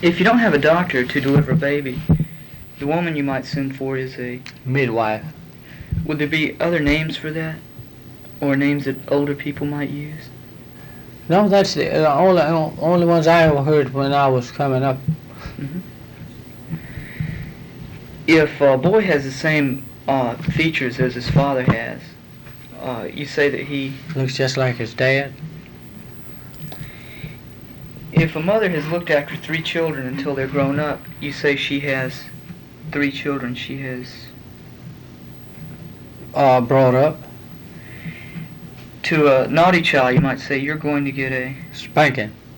If you don't have a doctor to deliver a baby, the woman you might send for is a... midwife. Would there be other names for that? Or names that older people might use? No, that's the only ones I ever heard when I was coming up. If a boy has the same features as his father has, you say that he... Looks just like his dad. If a mother has looked after 3 children until they're grown up, you say she has 3 children she has... Brought up. To a naughty child, you might say, you're going to get a... Spanking.